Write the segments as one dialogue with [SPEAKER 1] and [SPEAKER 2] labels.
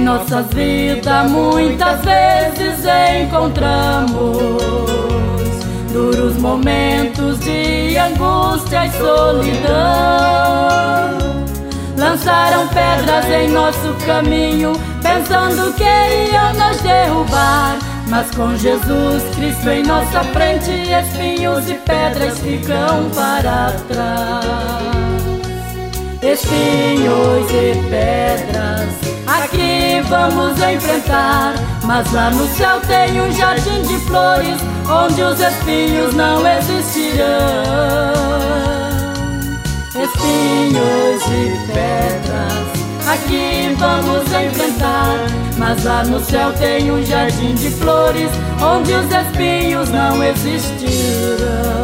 [SPEAKER 1] nossas vidas muitas vezes encontramos duros momentos de angústia e solidão. Lançaram pedras em nosso caminho, pensando que iam nos derrubar. Mas com Jesus Cristo em nossa frente, espinhos e pedras ficam para trás. Espinhos e pedras aqui vamos enfrentar, mas lá no céu tem um jardim de flores, onde os espinhos não existirão. Espinhos e pedras aqui vamos enfrentar, mas lá no céu tem um jardim de flores, onde os espinhos não existirão.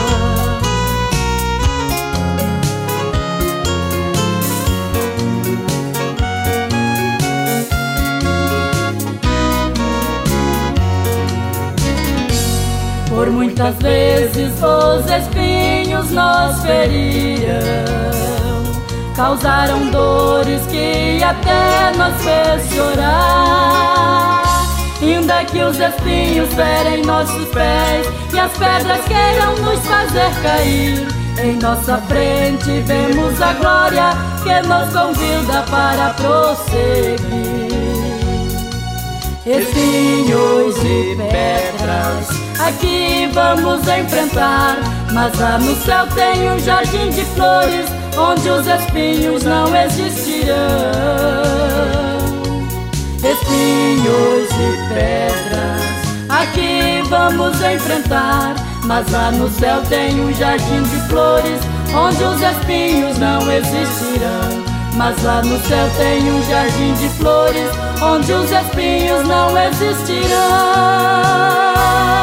[SPEAKER 1] Por muitas vezes os espinhos nos feriam, causaram dores que até nos fez chorar. Ainda que os espinhos ferem nossos pés e as pedras queiram nos fazer cair, em nossa frente vemos a glória que nos convida para prosseguir. Espinhos e pedras aqui vamos enfrentar, mas lá no céu tem um jardim de flores, onde os espinhos não existirão. Espinhos e pedras aqui vamos enfrentar, mas lá no céu tem um jardim de flores, onde os espinhos não existirão. Mas lá no céu tem um jardim de flores, onde os espinhos não existirão.